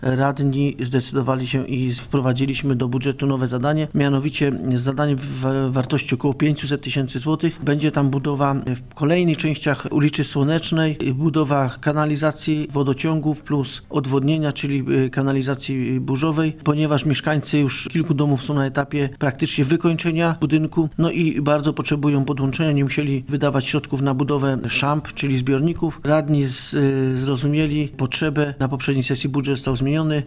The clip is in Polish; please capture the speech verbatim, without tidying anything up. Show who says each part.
Speaker 1: radni zdecydowali się i wprowadziliśmy do budżetu nowe zadanie, mianowicie zadanie w wartości około pięćset tysięcy złotych. Będzie tam budowa w kolejnych częściach ulicy Słonecznej, budowa kanalizacji, wodociągów plus odwodnienia, czyli kanalizacji burzowej, ponieważ mieszkańcy już kilku domów są na etapie praktycznie wykończenia budynku, no i bardzo potrzebują podłączenia, nie musieli wydawać środków na budowę szamp, czyli zbiorników. Radni z, zrozumieli potrzebę, na poprzedniej sesji budżet został zmieniony,